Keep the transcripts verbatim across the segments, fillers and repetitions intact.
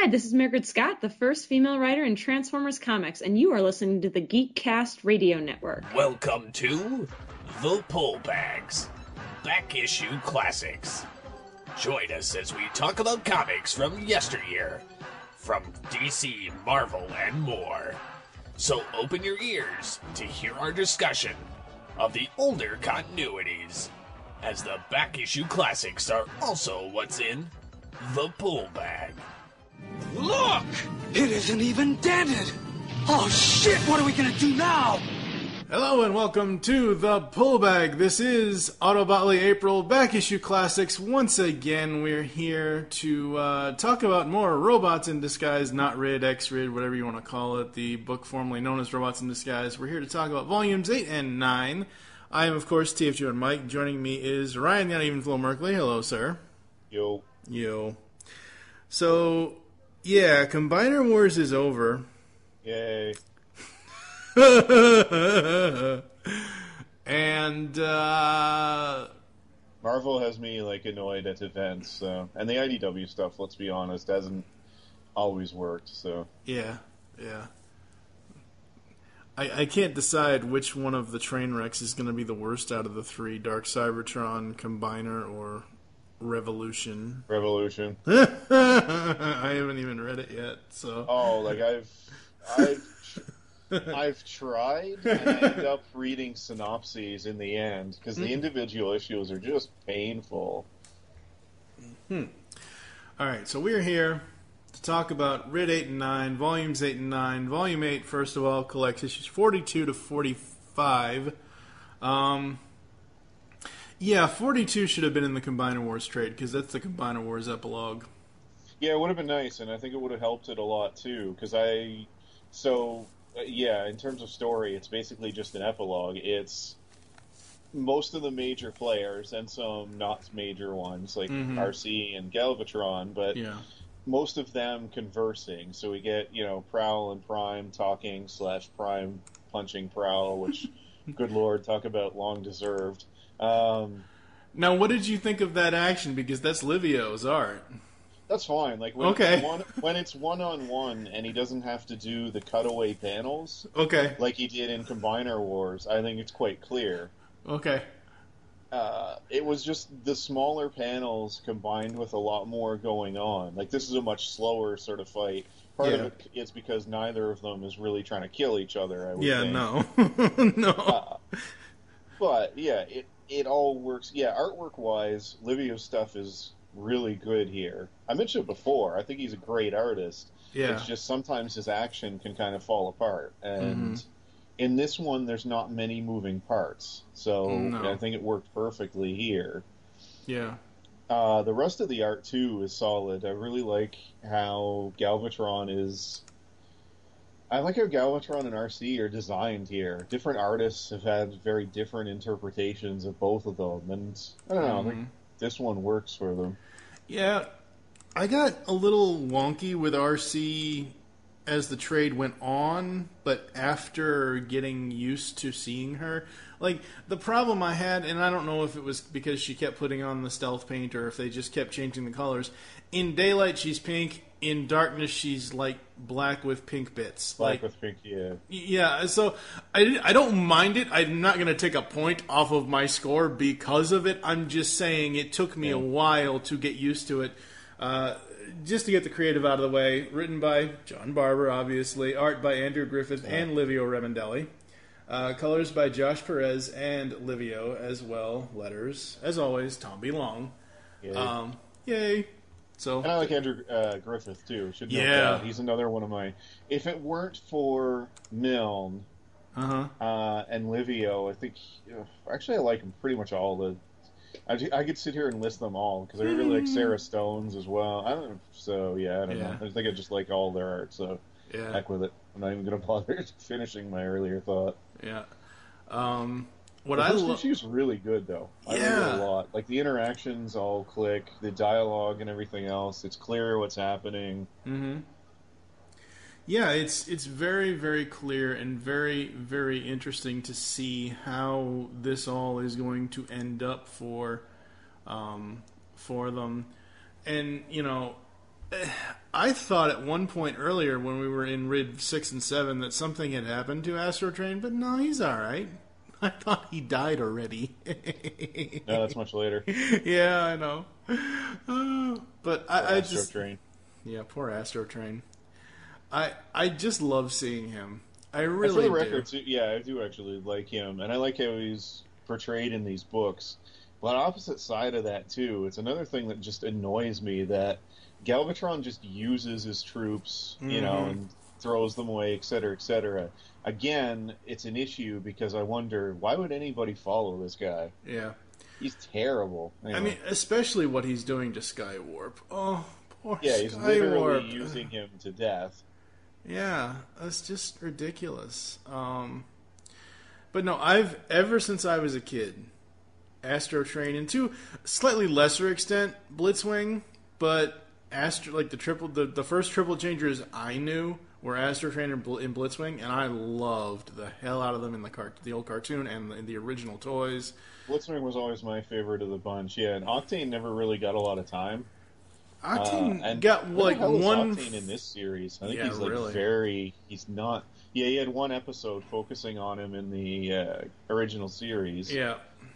Hi, this is Margaret Scott, the first female writer in Transformers Comics, and you are listening to the Geekcast Radio Network. Welcome to The Pull Bags, Back Issue Classics. Join us as we talk about comics from yesteryear, from D C, Marvel, and more. So open your ears to hear our discussion of the older continuities, as the Back Issue Classics are also what's in The Pull Bag. Look! It isn't even dented! Oh shit, what are we gonna do now? Hello and welcome to The Pull Bag. This is Autobotley April Back Issue Classics. Once again, we're here to uh, talk about more Robots in Disguise, not Rid, X-Rid, whatever you want to call it, the book formerly known as Robots in Disguise. We're here to talk about Volumes eight and nine. I am, of course, T F G and Mike. Joining me is Ryan, the Uneven Flow Merkley. Hello, sir. Yo. Yo. So... yeah, Combiner Wars is over. Yay. and, uh... Marvel has me, like, annoyed at events, so... and the I D W stuff, let's be honest, hasn't always worked, so... Yeah, yeah. I, I can't decide which one of the train wrecks is going to be the worst out of the three. Dark Cybertron, Combiner, or... Revolution. Revolution. I haven't even read it yet, so. Oh, like I've, I've, I've tried and I end up reading synopses in the end because the individual issues are just painful. Hmm. All right, so we're here to talk about Rid eight and nine, Volumes eight and nine. Volume eight, first of all, collects issues forty-two to forty-five. Um. Yeah, forty-two should have been in the Combiner Wars trade, because that's the Combiner Wars epilogue. Yeah, it would have been nice, and I think it would have helped it a lot, too, because I... So, uh, yeah, in terms of story, it's basically just an epilogue. It's most of the major players, and some not major ones, like mm-hmm. R C and Galvatron, but yeah. most of them conversing. So we get, you know, Prowl and Prime talking, slash Prime punching Prowl, which, good lord, talk about long deserved. Um, now, what did you think of that action? Because that's Livio's art. That's fine. Like when okay. it's one, when it's one on one and he doesn't have to do the cutaway panels, okay, like he did in Combiner Wars, I think it's quite clear. Okay. Uh, it was just the smaller panels combined with a lot more going on. Like this is a much slower sort of fight. Part yeah. of it is because neither of them is really trying to kill each other. I would yeah. think. No. no. Uh, but yeah, it. It all works. Yeah, artwork-wise, Livio's stuff is really good here. I mentioned it before. I think he's a great artist. Yeah. It's just sometimes his action can kind of fall apart. And mm-hmm. in this one, there's not many moving parts. So no. I think it worked perfectly here. Yeah. Uh, the rest of the art, too, is solid. I really like how Galvatron is... I like how Galvatron and R C are designed here. Different artists have had very different interpretations of both of them, and I don't know, mm-hmm. I think this one works for them. Yeah, I got a little wonky with R C as the trade went on, but after getting used to seeing her, like, the problem I had, and I don't know if it was because she kept putting on the stealth paint or if they just kept changing the colors, in daylight she's pink, in darkness, she's like black with pink bits. Black like, with pink, yeah. Yeah, so I, I don't mind it. I'm not going to take a point off of my score because of it. I'm just saying it took me yeah. a while to get used to it. Uh, just to get the creative out of the way. Written by John Barber, obviously. Art by Andrew Griffith yeah. and Livio Remendelli. Uh, colors by Josh Perez and Livio as well. Letters, as always, Tom B. Long. Yay. Um, yay. So, and I like Andrew uh, Griffith, too. Should note yeah. that. He's another one of my... If it weren't for Milne uh-huh. uh, and Livio, I think... Uh, actually, I like them pretty much all. The I, I could sit here and list them all, because I really like Sarah Stone's as well. I don't know. So, yeah, I don't yeah. know. I think I just like all their art, so yeah. heck with it. I'm not even going to bother finishing my earlier thought. Yeah. Um... What the I first lo- issue's really good, though. I yeah. like it a lot. Like, the interactions all click, the dialogue and everything else. It's clear what's happening. Mm-hmm. Yeah, it's it's very, very clear and very, very interesting to see how this all is going to end up for um, for them. And, you know, I thought at one point earlier when we were in Rid six and seven that something had happened to Astro Train, but no, he's all right. I thought he died already. No, that's much later. Yeah, I know. Oh, but I, I Astro just Train. yeah, poor Astro Train. I I just love seeing him. I And really for the record, do. too, yeah, I do actually like him, and I like how he's portrayed in these books. But opposite side of that too, it's another thing that just annoys me that Galvatron just uses his troops, you know, Mhm. and throws them away, et cetera, et cetera. Again, it's an issue because I wonder why would anybody follow this guy? Yeah. He's terrible. I Anyway. mean, especially what he's doing to Skywarp. Oh, poor yeah, he's literally Skywarp. using him to death. Yeah, that's just ridiculous. Um, but no, I've ever since I was a kid, Astro Train, and to a slightly lesser extent, Blitzwing, but Astro like the triple the, the first triple changers I knew were Astro Train and, Bl- and Blitzwing, and I loved the hell out of them in the cart the old cartoon and the, in the original toys. Blitzwing was always my favorite of the bunch. Yeah, and Octane never really got a lot of time. Octane Uh, and got where like the hell is one. Octane in this series. I think Yeah, he's like really. very. He's not. Yeah, he had one episode focusing on him in the uh, original series. Yeah,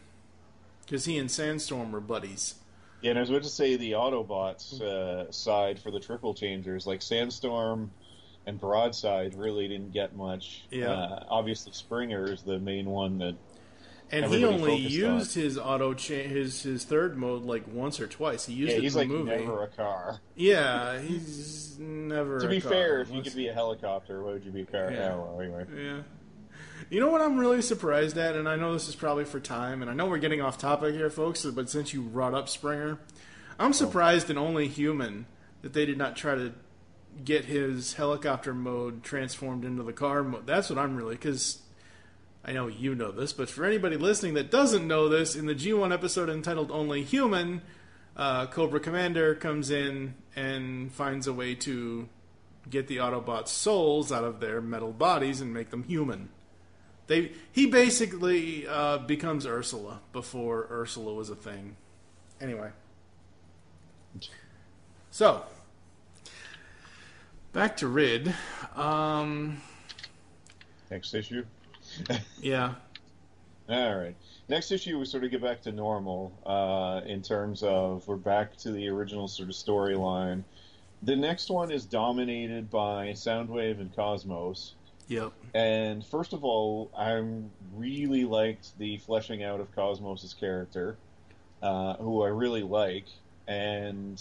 because he and Sandstorm were buddies. Yeah, and I was about to say the Autobots uh, side for the triple changers, like Sandstorm and Broadside, really didn't get much. Yeah. Uh, obviously, Springer is the main one that. And he Everybody only focused used his auto cha- his his third mode like once or twice. He used Yeah, it he's in like the movie. never a car. Yeah, he's never. To a be car. fair, if you Let's- could be a helicopter, why would you be a car? Yeah. Yeah, well, anyway. Yeah. You know what I'm really surprised at, and I know this is probably for time, and I know we're getting off topic here, folks, but since you brought up Springer, I'm surprised in Only Human that they did not try to get his helicopter mode transformed into the car mode. That's what I'm really, because I know you know this, but for anybody listening that doesn't know this, in the G one episode entitled Only Human, uh, Cobra Commander comes in and finds a way to get the Autobots' souls out of their metal bodies and make them human. They he basically uh, becomes Ursula before Ursula was a thing. Anyway, so back to Rid. Um, Next issue. yeah, All right. Next issue, we sort of get back to normal uh, in terms of we're back to the original sort of storyline. The next one is dominated by Soundwave and Cosmos. yep, And first of all, I really liked the fleshing out of Cosmos' character, uh, who I really like. And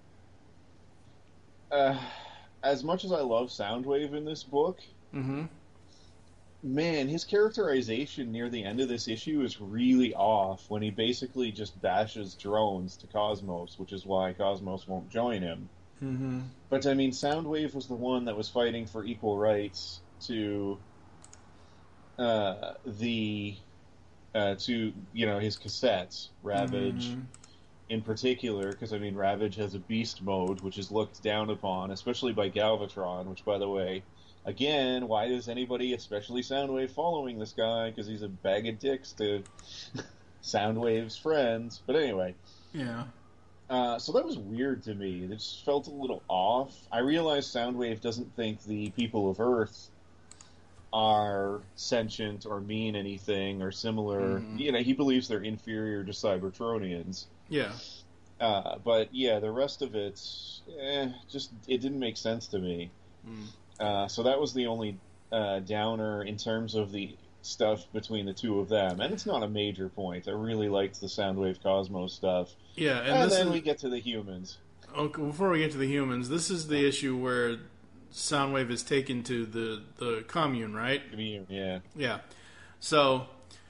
uh, as much as I love Soundwave in this book, mm-hmm. man, his characterization near the end of this issue is really off when he basically just bashes drones to Cosmos, which is why Cosmos won't join him. Mm-hmm. But, I mean, Soundwave was the one that was fighting for equal rights to uh, the, uh, to, you know, his cassettes, Ravage Mhm. in particular, because, I mean, Ravage has a beast mode, which is looked down upon, especially by Galvatron, which, by the way, again, why is anybody, especially Soundwave, following this guy? Because he's a bag of dicks to Soundwave's friends. But anyway, yeah, uh, so that was weird to me. It just felt a little off. I realized Soundwave doesn't think the people of Earth are sentient or mean anything or similar. Mhm. You know, he believes they're inferior to Cybertronians. yeah. Uh, but yeah, the rest of it, eh, just it didn't make sense to me. Mm. Uh, so that was the only uh, downer in terms of the stuff between the two of them, and it's not a major point. I really liked the Soundwave Cosmos stuff, Yeah, and, and, this then is, we get to the humans. okay, before we get to the humans, this is the issue where Soundwave is taken to the, the commune, right? I mean, yeah, Yeah. So,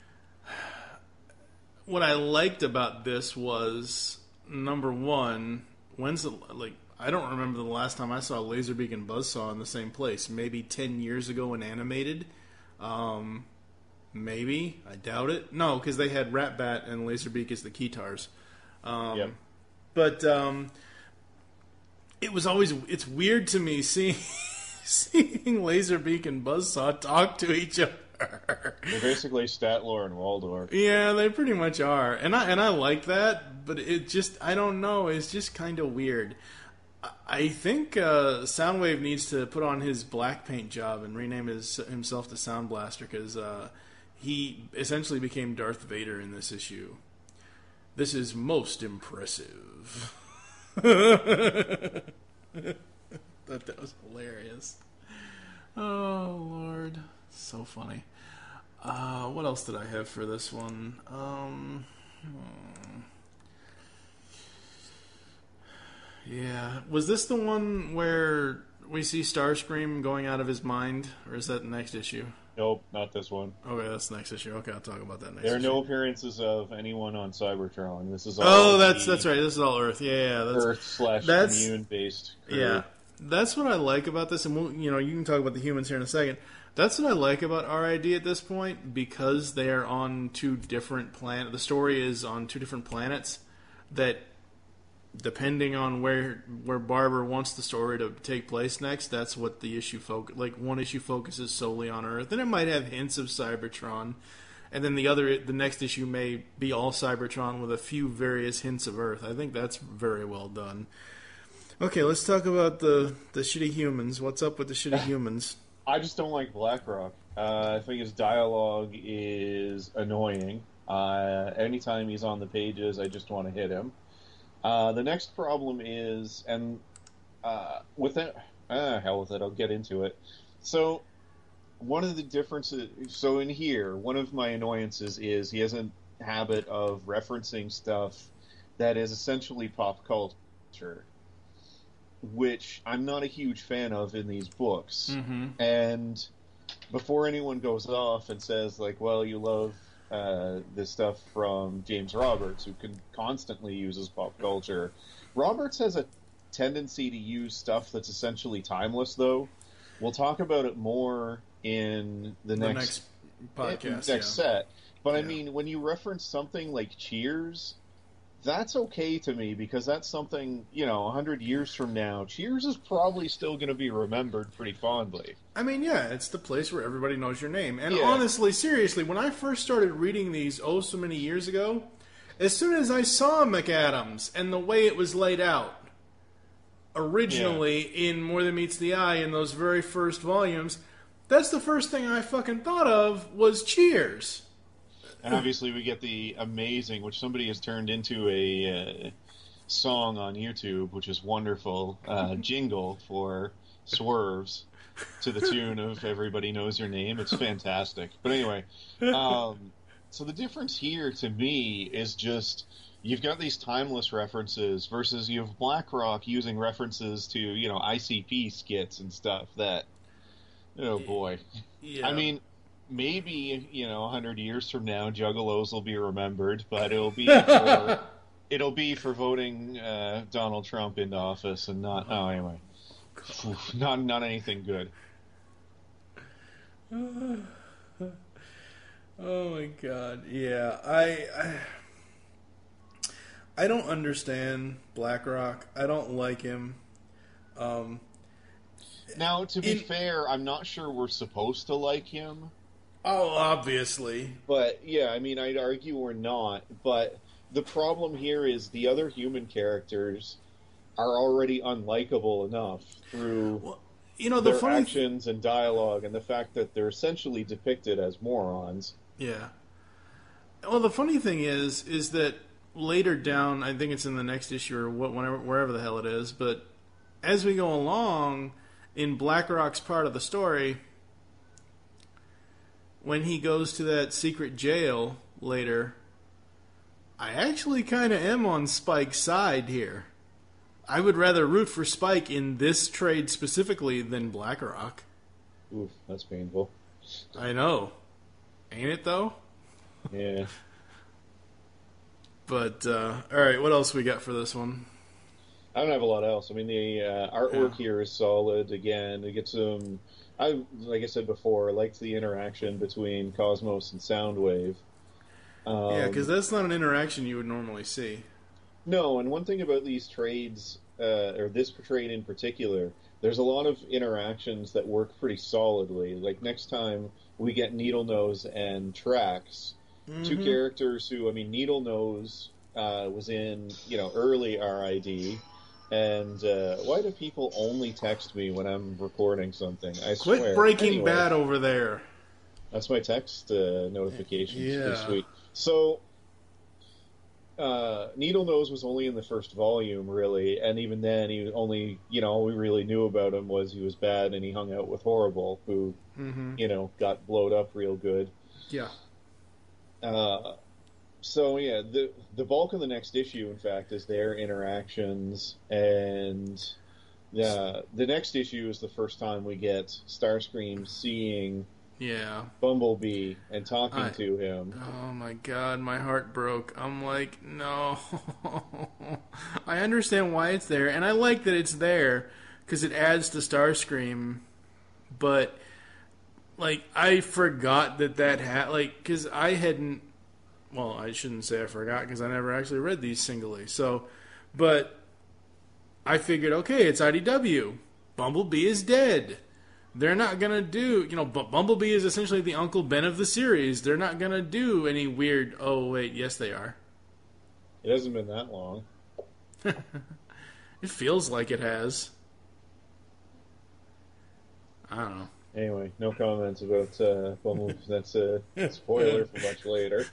what I liked about this was, number one, when's the, like, I don't remember the last time I saw Laserbeak and Buzzsaw in the same place. Maybe ten years ago in animated. Um, maybe. I doubt it. No, because they had Ratbat and Laserbeak as the Keytars. Um, Yep. But, um, it was always, it's weird to me seeing, seeing Laserbeak and Buzzsaw talk to each other. they're basically Statler and Waldorf. Yeah, they pretty much are, and I and I like that, but it just I don't know, it's just kind of weird. I, I think uh, Soundwave needs to put on his black paint job and rename his, himself to Sound Blaster, because uh, he essentially became Darth Vader in this issue. This is most impressive. That that was hilarious. Oh, Lord. So funny. Uh, what else did I have for this one? Um, hmm. Yeah. Was this the one where we see Starscream going out of his mind? Or is that the next issue? Nope, not this one. Okay, that's the next issue. Okay, I'll talk about that next There are issue. no appearances of anyone on Cybertron. This is all Oh, that's the that's right. This is all Earth. Yeah, yeah. That's, Earth slash that's- immune based. Yeah, that's what I like about this, and we'll, you know, you can talk about the humans here in a second. That's what I like about R I D at this point, because they are on two different planets. The story is on two different planets that, depending on where where Barber wants the story to take place next, that's what the issue focus. Like one issue focuses solely on Earth, and it might have hints of Cybertron, and then the other, the next issue may be all Cybertron with a few various hints of Earth. I think that's very well done. Okay, let's talk about the the shitty humans. What's up with the shitty humans? I just don't like Blackrock. Uh, I think his dialogue is annoying. Uh, anytime he's on the pages, I just want to hit him. Uh, the next problem is, and uh, with it, ah, hell with it, I'll get into it. So, one of the differences, so in here, one of my annoyances is he has a habit of referencing stuff that is essentially pop culture, which I'm not a huge fan of in these books. Mm-hmm. And before anyone goes off and says, like, well, you love uh, this stuff from James Roberts, who can constantly uses pop culture, Roberts has a tendency to use stuff that's essentially timeless, though. We'll talk about it more in the, The next, next podcast, next yeah. set. But I Yeah. mean, when you reference something like Cheers, that's okay to me, because that's something, you know, a hundred years from now, Cheers is probably still going to be remembered pretty fondly. I mean, yeah, it's the place where everybody knows your name. And Yeah. honestly, seriously, when I first started reading these oh so many years ago, as soon as I saw McAdams and the way it was laid out, originally in More Than Meets the Eye in those very first volumes, that's the first thing I fucking thought of was Cheers. And obviously we get the amazing, which somebody has turned into a uh, song on YouTube, which is wonderful, uh, jingle for Swerves to the tune of Everybody Knows Your Name. It's fantastic. But anyway, um, so the difference here to me is just you've got these timeless references versus you have BlackRock using references to, you know, I C P skits and stuff that, oh boy. Yeah. I mean, maybe, you know, a hundred years from now, Juggalos will be remembered, but it'll be for, it'll be for voting uh, Donald Trump into office and not. Oh, anyway, Oof, not not anything good. Oh my god, yeah, I, I I don't understand BlackRock. I don't like him. Um, Now, to be In- fair, I'm not sure we're supposed to like him, oh, obviously. but yeah, I mean, I'd argue we're not. But the problem here is the other human characters are already unlikable enough through Well, you know, the their funny actions and dialogue, and the fact that they're essentially depicted as morons. Yeah. Well, the funny thing is, is that later down, I think it's in the next issue or what, whenever, wherever the hell it is, but as we go along in BlackRock's part of the story, when he goes to that secret jail later, I actually kind of am on Spike's side here. I would rather root for Spike in this trade specifically than BlackRock. Oof, that's painful. I know. Ain't it, though? Yeah. But, uh, alright, what else we got for this one? I don't have a lot else. I mean, the uh, artwork Yeah. here is solid. Again, it gets some. I like I said before, I liked the interaction between Cosmos and Soundwave. Um, Yeah, because that's not an interaction you would normally see. No, and one thing about these trades, uh, or this trade in particular, there's a lot of interactions that work pretty solidly. Like next time we get Needle Nose and Trax, Mm-hmm. two characters who, I mean, Needle Nose uh, was in, you know, early R I D, And uh, why do people only text me when I'm recording something? I Quit swear. Breaking Anyway, Bad over there. That's my text uh, notifications Yeah. this week. So, uh, Needle Nose was only in the first volume, really, and even then, he was only, you know, all we really knew about him was he was bad and he hung out with Horrible, who, Mm-hmm. you know, got blowed up real good. Yeah. Uh, so yeah, the the bulk of the next issue, in fact, is their interactions, and the the next issue is the first time we get Starscream seeing Yeah. Bumblebee and talking I- to him. Oh my god, my heart broke. I'm like, no. I understand why it's there, and I like that it's there because it adds to Starscream, but like I forgot that that had like because I hadn't. Well, I shouldn't say I forgot because I never actually read these singly. So, but I figured, okay, it's I D W. Bumblebee is dead. They're not going to do, you know, B- Bumblebee is essentially the Uncle Ben of the series. They're not going to do any weird, oh, wait, yes, they are. It hasn't been that long. It feels like it has. I don't know. Anyway, no comments about uh, Bumblebee. That's a spoiler for much later.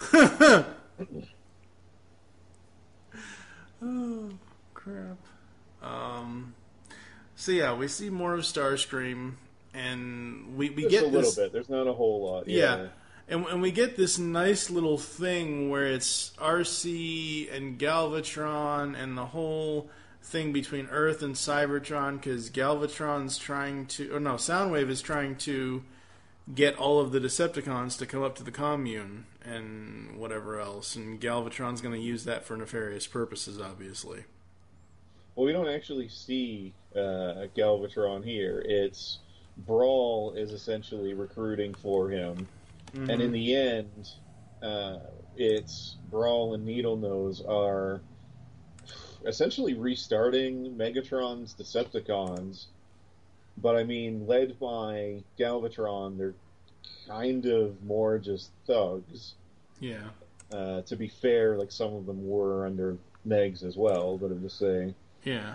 Oh, crap. Um, so, yeah, we see more of Starscream, and we, we Just get a little this... bit. There's not a whole lot. Yeah. Yeah. And, and we get this nice little thing where it's R C and Galvatron and the whole thing between Earth and Cybertron because Galvatron's trying to... Or no, Soundwave is trying to get all of the Decepticons to come up to the commune and whatever else. And Galvatron's going to use that for nefarious purposes, obviously. Well, we don't actually see uh, Galvatron here. It's Brawl is essentially recruiting for him. Mm-hmm. And in the end, uh, it's Brawl and Needlenose are essentially restarting Megatron's Decepticons. But I mean, led by Galvatron, they're kind of more just thugs. Yeah. Uh, to be fair, like some of them were under Megs as well, but I'm just saying. Yeah.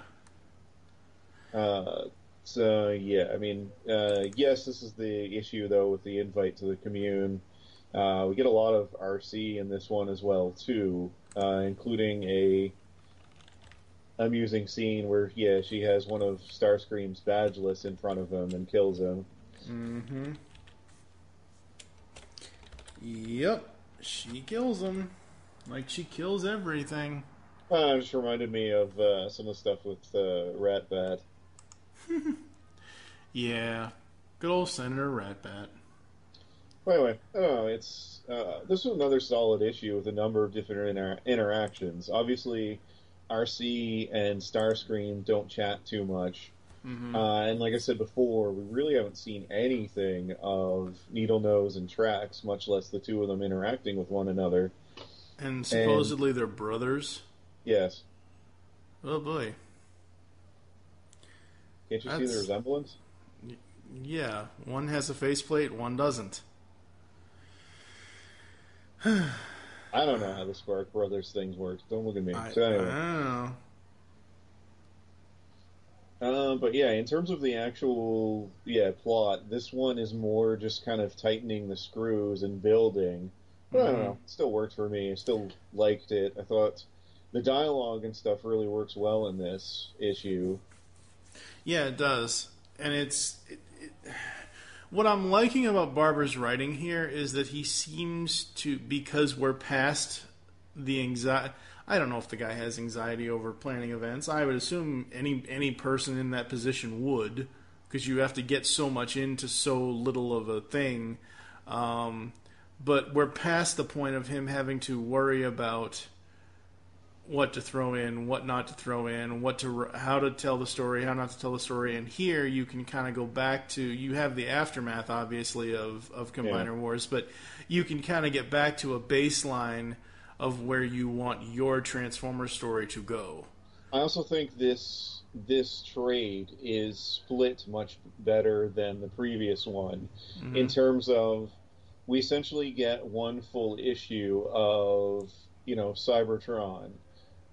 Uh, so yeah, I mean, uh, yes, this is the issue though with the invite to the commune. Uh, we get a lot of R C in this one as well too, uh, including a amusing scene where yeah, she has one of Starscream's badgeless in front of him and kills him. Mm-hmm. Yep. She kills him. Like she kills everything. Uh, it just reminded me of uh, some of the stuff with uh, Ratbat. Yeah. Good old Senator Ratbat. Well, anyway, I don't know. It's uh, this was another solid issue with a number of different inter- interactions. Obviously, R C and Starscream don't chat too much, Mm-hmm. uh, and like I said before, we really haven't seen anything of Needlenose and Trax, much less the two of them interacting with one another. And supposedly they're brothers. Yes, Oh boy. can't you see That's- the resemblance? Yeah. One has a faceplate, one doesn't. I don't know how the Spark Brothers things work. Don't look at me. I, so anyway. I don't know. Uh, but yeah, in terms of the actual yeah plot, this one is more just kind of tightening the screws and building. But I don't know, it still worked for me. I still liked it. I thought the dialogue and stuff really works well in this issue. Yeah, it does. And it's... It, it, what I'm liking about Barber's writing here is that he seems to... Because we're past the anxiety... I don't know if the guy has anxiety over planning events. I would assume any any person in that position would, because you have to get so much into so little of a thing. Um, but we're past the point of him having to worry about what to throw in, what not to throw in, what to how to tell the story, how not to tell the story. And here you can kind of go back to, you have the aftermath, obviously, of, of Combiner Yeah. Wars, but you can kind of get back to a baseline of where you want your Transformer story to go. I also think this this trade is split much better than the previous one Mm-hmm. in terms of we essentially get one full issue of you know Cybertron,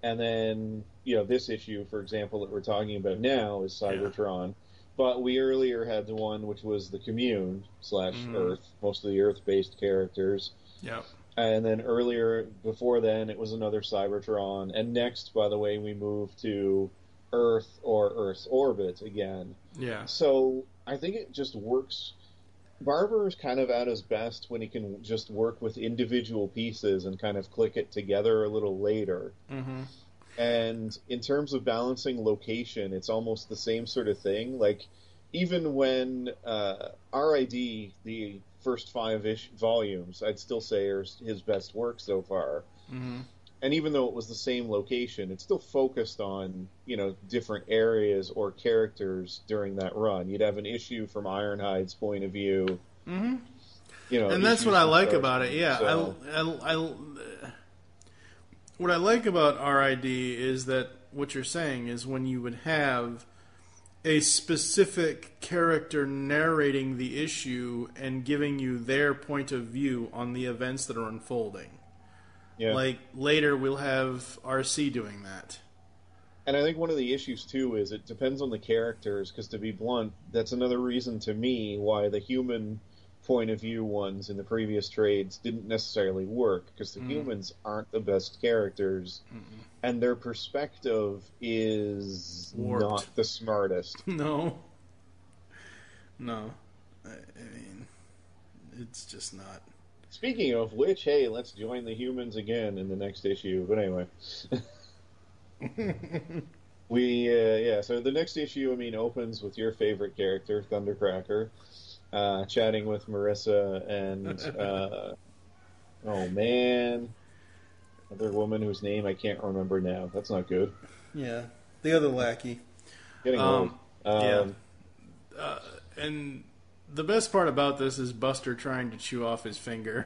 and then you know this issue, for example, that we're talking about now is Cybertron. Yeah. But we earlier had the one which was the Commune slash mm-hmm. Earth, most of the Earth-based characters. Yep. And then earlier, before then, it was another Cybertron. And next, by the way, we moved to Earth or Earth's orbit again. Yeah. So I think it just works. Barber is kind of at his best when he can just work with individual pieces and kind of click it together a little later. Mm-hmm. And in terms of balancing location, it's almost the same sort of thing. Like, even when uh, R I D, the first five-ish volumes, I'd still say are his best work so far. Mm-hmm. And even though it was the same location, it's still focused on, you know, different areas or characters during that run. You'd have an issue from Ironhide's point of view. Mm-hmm. You know, and that's what I like about it. Yeah, so. I, I, I, what I like about R I D is that what you're saying is when you would have a specific character narrating the issue and giving you their point of view on the events that are unfolding. Yeah. Like, later we'll have R C doing that. And I think one of the issues, too, is it depends on the characters, because to be blunt, that's another reason to me why the human point of view ones in the previous trades didn't necessarily work, because the mm. humans aren't the best characters, Mm-mm. and their perspective is Warped. Not the smartest. No. No. I, I mean, it's just not. Speaking of which, hey, let's join the humans again in the next issue. But anyway. we, uh, yeah, so the next issue, I mean, opens with your favorite character, Thundercracker, uh, chatting with Marissa and, uh, oh man, another woman whose name I can't remember now. That's not good. Yeah, the other lackey. Getting um, old. Um, yeah. Uh, and the best part about this is Buster trying to chew off his finger.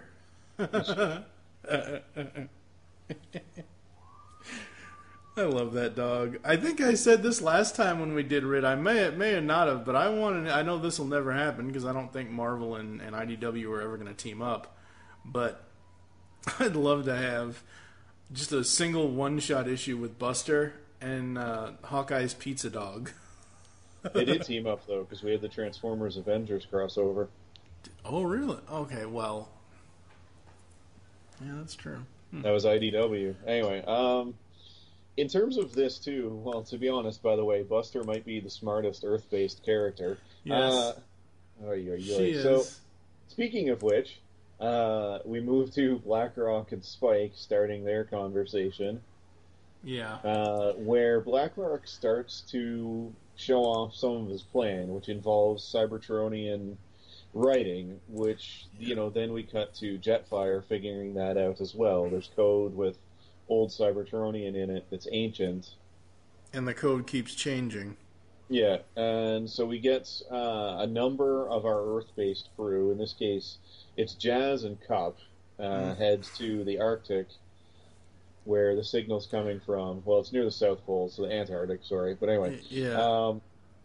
I love that dog. I think I said this last time when we did Rid. I may may have not have, but I wanted. I know this will never happen because I don't think Marvel and, and I D W are ever going to team up. But I'd love to have just a single one-shot issue with Buster and uh, Hawkeye's pizza dog. They did team up though because we had the Transformers Avengers crossover. Oh really? Okay, well, yeah, that's true. Hmm. That was I D W. Anyway, um. In terms of this, too, well, to be honest, by the way, Buster might be the smartest Earth-based character. Yes. Uh, oh, yeah, she is. So, is. Speaking of which, uh, we move to Blackrock and Spike starting their conversation. Yeah. Uh, where Blackrock starts to show off some of his plan, which involves Cybertronian writing, which, you know, then we cut to Jetfire figuring that out as well. There's code with old Cybertronian in it that's ancient. And the code keeps changing. Yeah, and so we get uh, a number of our Earth-based crew. In this case, it's Jazz and Cup uh, mm. heads to the Arctic, where the signal's coming from. Well, it's near the South Pole, so the Antarctic, sorry. But anyway. Yeah. Um,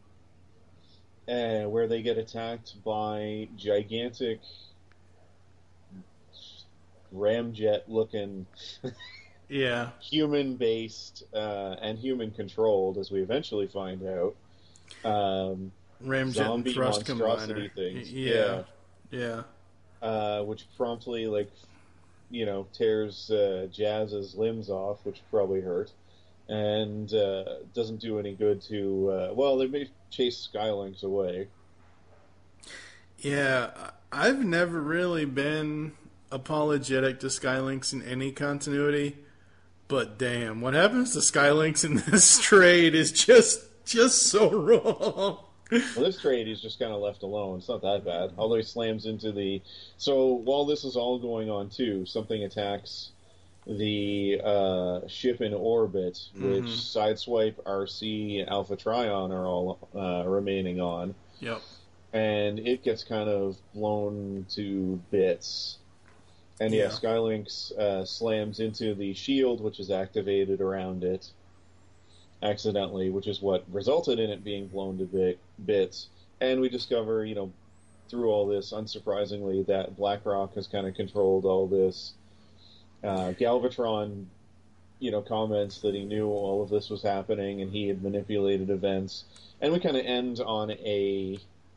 and where they get attacked by gigantic ramjet-looking... Yeah, human-based uh, and human-controlled, as we eventually find out. Um, Ramjet zombie and thrust monstrosity combiner. things. Yeah, yeah. yeah. Uh, which promptly, like, you know, tears uh, Jazz's limbs off, which probably hurt, and uh, doesn't do any good to. Uh, well, they may chase Skylynx away. Yeah, I've never really been apologetic to Skylynx in any continuity. But damn, what happens to Skylynx in this trade is just just so wrong. Well, this trade he's just kind of left alone. It's not that bad. Although he slams into the... So while this is all going on, too, something attacks the uh, ship in orbit, which mm-hmm. Sideswipe, R C, and Alpha Trion are all uh, remaining on. Yep. And it gets kind of blown to bits. And yeah, yeah Skylynx uh, slams into the shield, which is activated around it, accidentally, which is what resulted in it being blown to bit, bits. And we discover, you know, through all this, unsurprisingly, that Blackrock has kind of controlled all this. Uh, Galvatron you know, comments that he knew all of this was happening and he had manipulated events. And we kind of end on a,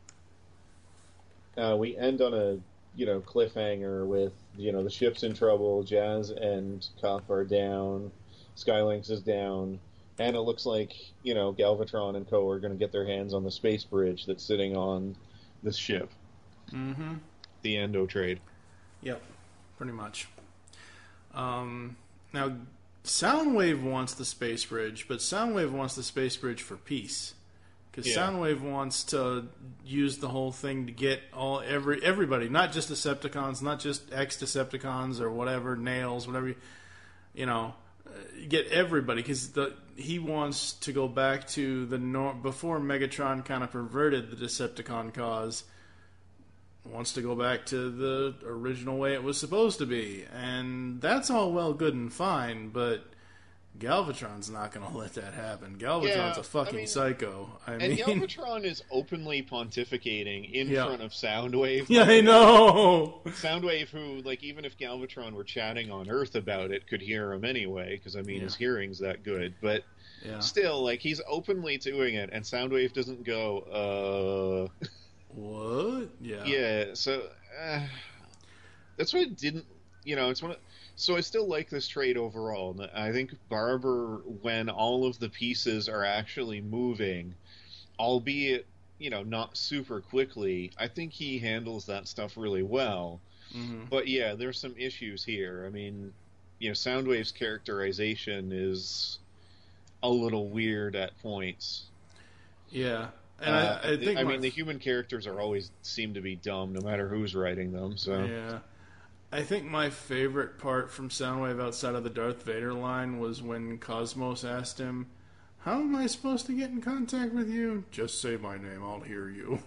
uh, we end on a, you know, cliffhanger with, you know, the ship's in trouble, Jazz and Cuff are down, Skylynx is down, and it looks like, you know, Galvatron and co are going to get their hands on the space bridge that's sitting on this ship. Mm-hmm. The Endo trade. Yep, pretty much. Um, now, Soundwave wants the space bridge, but Soundwave wants the space bridge for peace. Because Yeah. Soundwave wants to use the whole thing to get all every everybody, not just Decepticons, not just ex-Decepticons or whatever, Nails, whatever, you, you know, uh, get everybody. Because he wants to go back to the nor- before Megatron kind of perverted the Decepticon cause. Wants to go back to the original way it was supposed to be. And that's all well, good, and fine, but Galvatron's not going to let that happen. Galvatron's Yeah, a fucking I mean, psycho. I And mean, Galvatron is openly pontificating in Yeah. front of Soundwave. yeah, I know. Soundwave, who, like, even if Galvatron were chatting on Earth about it, could hear him anyway, because, I mean, Yeah. his hearing's that good. But Yeah. still, like, he's openly doing it, and Soundwave doesn't go, uh... What? Yeah. Yeah, so... Uh, that's why it didn't... You know, it's one of... So I still like this trade overall. And I think Barber, when all of the pieces are actually moving, albeit, you know, not super quickly, I think he handles that stuff really well. Mm-hmm. But yeah, there's some issues here. I mean, you know, Soundwave's characterization is a little weird at points. Yeah. And Uh, I, I think I my- mean, the human characters are always seem to be dumb, no matter who's writing them. So Yeah. I think my favorite part from Soundwave outside of the Darth Vader line was when Cosmos asked him, "How am I supposed to get in contact with you?" "Just say my name, I'll hear you."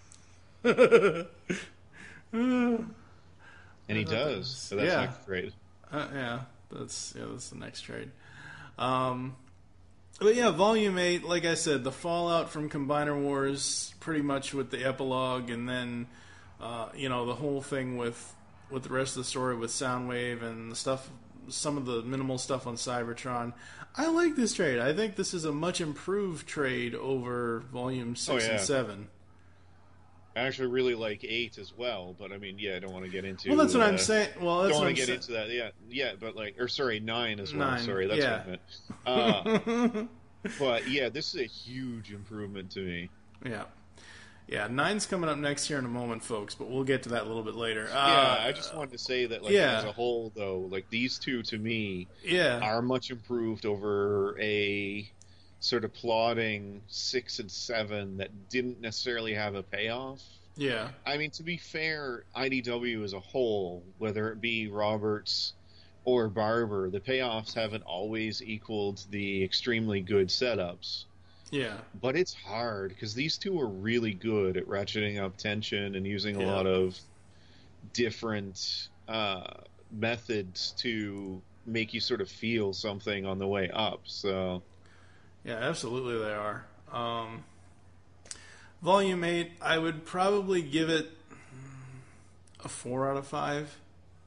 and he thought that does. was- So that's yeah. like great. Uh, yeah, that's yeah, that's the next trade. Um, but yeah, Volume eight, like I said, the fallout from Combiner Wars, pretty much with the epilogue, and then uh, you know the whole thing with with the rest of the story with Soundwave and the stuff, some of the minimal stuff on Cybertron. I like this trade. I think this is a much improved trade over Volume six Oh, yeah. and seven. I actually really like eight as well, but I mean, yeah, I don't want to get into. Well, that's what uh, I'm saying. Well, that's don't what want I'm to get saying. into that. Yeah, yeah, but like, or sorry, nine as well. Nine, Sorry, that's yeah. what I meant. Uh, but yeah, this is a huge improvement to me. Yeah. Yeah, nine's coming up next year in a moment, folks, but we'll get to that a little bit later. Yeah, Uh, I just wanted to say that, like, yeah. as a whole, though, like these two to me yeah. are much improved over a sort of plodding six and seven that didn't necessarily have a payoff. Yeah. I mean, to be fair, I D W as a whole, whether it be Roberts or Barber, the payoffs haven't always equaled the extremely good setups. Yeah. But it's hard, because these two are really good at ratcheting up tension and using a Yeah. lot of different uh, methods to make you sort of feel something on the way up. So, Yeah, absolutely they are. Um, volume eight, I would probably give it a four out of five.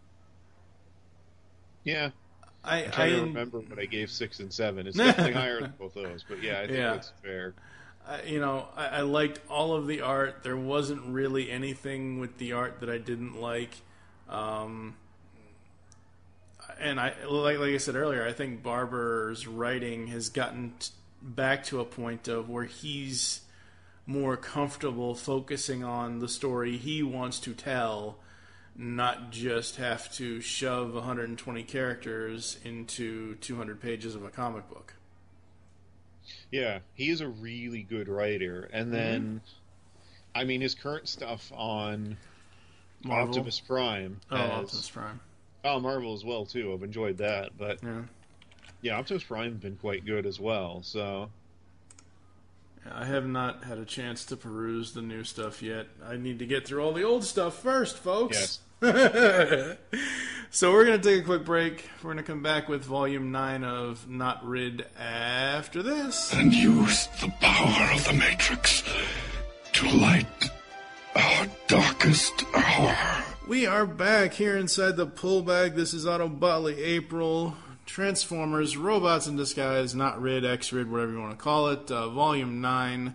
yeah. I, I'm trying I to remember what I gave six and seven. It's definitely higher than both those, but yeah, I think Yeah. that's fair. I, you know, I, I liked all of the art. There wasn't really anything with the art that I didn't like. Um, and I, like, like I said earlier, I think Barber's writing has gotten t- back to a point of where he's more comfortable focusing on the story he wants to tell, not just have to shove one hundred twenty characters into two hundred pages of a comic book. Yeah, he is a really good writer. And then, I mean, his current stuff on Marvel. Optimus Prime. Oh, has- Optimus Prime. Oh, Marvel as well, too. I've enjoyed that. But, Yeah. yeah, Optimus Prime's been quite good as well, so... I have not had a chance to peruse the new stuff yet. I need to get through all the old stuff first, folks. Yes. So we're going to take a quick break. We're going to come back with Volume nine of Not Rid after this. And use the power of the Matrix to light our darkest hour. We are back here inside the pull bag. This is Autobotley April, Transformers, Robots in Disguise, Not Rid, X-Rid, whatever you want to call it, uh, Volume nine.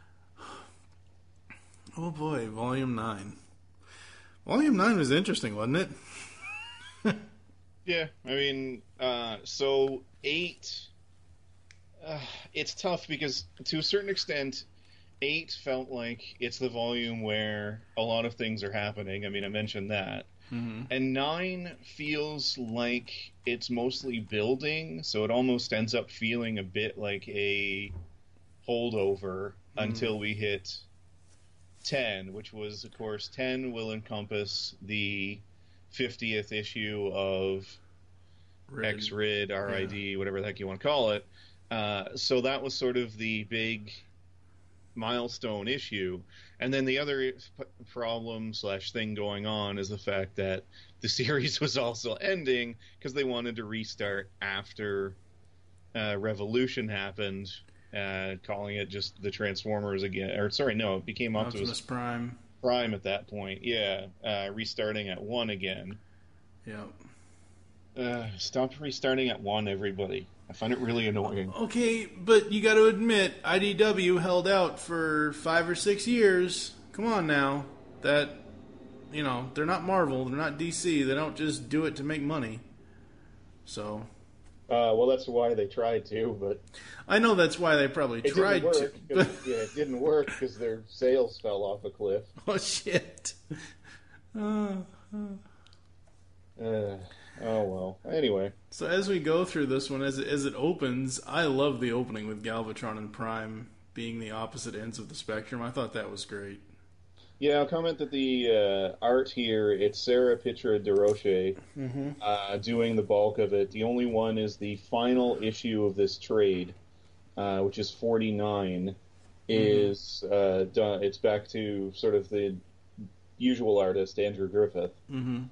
Oh boy, Volume nine. Volume nine was interesting, wasn't it? Yeah, I mean, uh, so eight, uh, it's tough because to a certain extent, eight felt like it's the volume where a lot of things are happening. I mean, I mentioned that. Mm-hmm. And nine feels like it's mostly building, so it almost ends up feeling a bit like a holdover mm-hmm. until we hit ten, which was, of course, ten will encompass the fiftieth issue of Rid. X-Rid, R I D, yeah. whatever the heck you want to call it. Uh, so that was sort of the big milestone issue. And then the other p- problem slash thing going on is the fact that the series was also ending because they wanted to restart after uh, Revolution happened, uh, calling it just the Transformers again. Or sorry, no, it became Optimus, Optimus Prime. Prime at that point, yeah. Uh, restarting at one again. Yeah. Uh, stop restarting at one, everybody. I find it really annoying. Okay, but you got to admit, I D W held out for five or six years. Come on now. That, you know, they're not Marvel, they're not D C, they don't just do it to make money. So... Uh, well, that's why they tried to, but... I know that's why they probably it tried didn't work, to. But... yeah, it didn't work because their sales fell off a cliff. Oh, shit. Uh, uh. Uh, oh, well. Anyway. So as we go through this one, as it, as it opens, I love the opening with Galvatron and Prime being the opposite ends of the spectrum. I thought that was great. Yeah, I'll comment that the uh, art here, it's Sarah Pitra DeRoche mm-hmm. uh, doing the bulk of it. The only one is the final issue of this trade, uh, which is forty-nine, mm-hmm. is uh, done. It's back to sort of the usual artist, Andrew Griffith. Mm-hmm.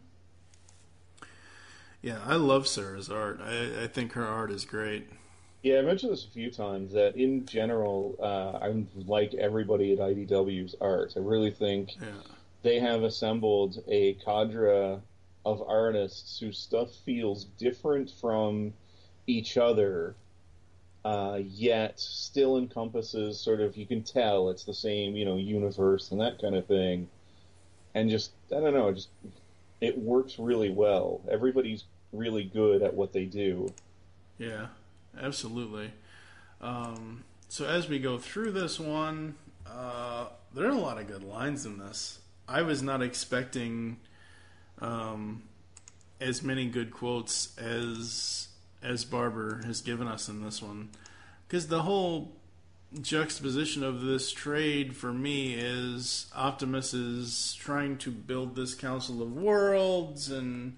Yeah, I love Sarah's art. I, I think her art is great. Yeah, I mentioned this a few times, that in general, uh, I'm like everybody at I D W's art. I really think yeah. they have assembled a cadre of artists whose stuff feels different from each other, uh, yet still encompasses sort of, you can tell it's the same, you know, universe and that kind of thing. And just, I don't know, just it works really well. Everybody's really good at what they do. Yeah. Absolutely. Um, so as we go through this one, uh, there are a lot of good lines in this. I was not expecting um, as many good quotes as as Barber has given us in this one, because the whole juxtaposition of this trade for me is Optimus is trying to build this Council of Worlds, and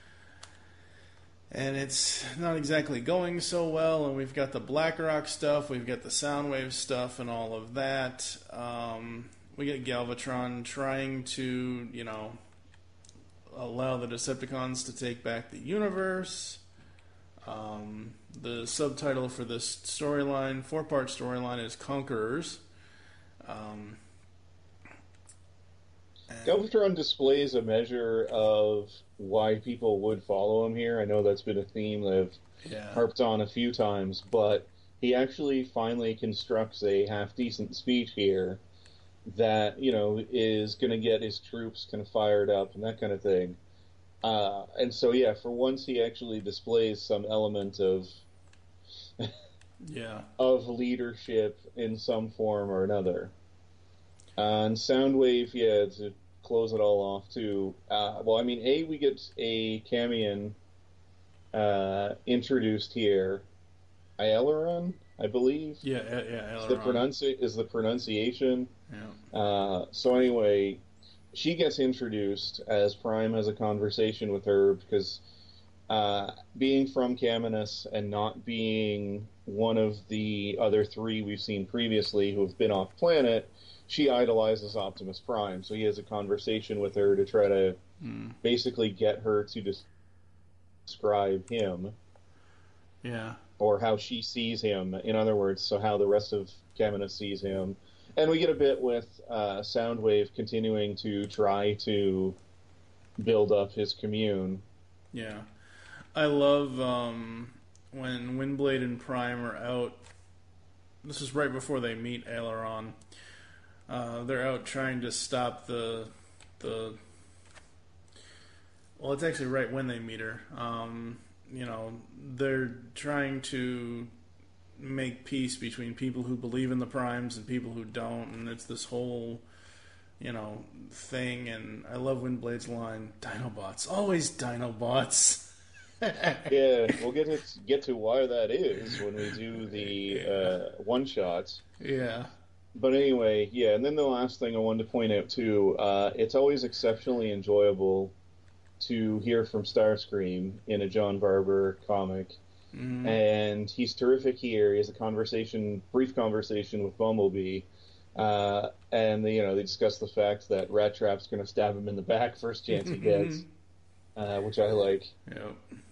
And it's not exactly going so well, and we've got the BlackRock stuff, we've got the Soundwave stuff and all of that. Um, we get Galvatron trying to, you know, allow the Decepticons to take back the universe. Um, the subtitle for this storyline, four-part storyline, is Conquerors. Um, Galvatron displays a measure of why people would follow him here. I know that's been a theme that I've yeah. harped on a few times, but he actually finally constructs a half-decent speech here that, you know, is going to get his troops kind of fired up and that kind of thing. Uh, and so, yeah, for once he actually displays some element of yeah of leadership in some form or another. Uh, and Soundwave, yeah, to close it all off, too. Uh, well, I mean, A, we get a Camion uh, introduced here. Aileron, I believe? Yeah, yeah, yeah Is the, pronunci- is the pronunciation. Yeah. Uh, so anyway, she gets introduced as Prime has a conversation with her because uh, being from Caminus and not being one of the other three we've seen previously who have been off planet, she idolizes Optimus Prime, so he has a conversation with her to try to mm. basically get her to des- describe him. Yeah. Or how she sees him, in other words, so how the rest of Caminus sees him. And we get a bit with uh, Soundwave continuing to try to build up his commune. Yeah. I love um, when Windblade and Prime are out. This is right before they meet Aileron. Uh, they're out trying to stop the the. Well, it's actually right when they meet her. Um, you know, they're trying to make peace between people who believe in the Primes and people who don't, and it's this whole, you know, thing. And I love Windblade's line, "Dinobots, always Dinobots." Yeah, we'll get to get to why that is when we do the uh, one shots. Yeah. But anyway, yeah, and then the last thing I wanted to point out too, uh, it's always exceptionally enjoyable to hear from Starscream in a John Barber comic. Mm. And he's terrific here. He has a conversation, brief conversation with Bumblebee. Uh, and, they, you know, they discuss the fact that Rat Trap's going to stab him in the back first chance he gets, uh, which I like. Yep.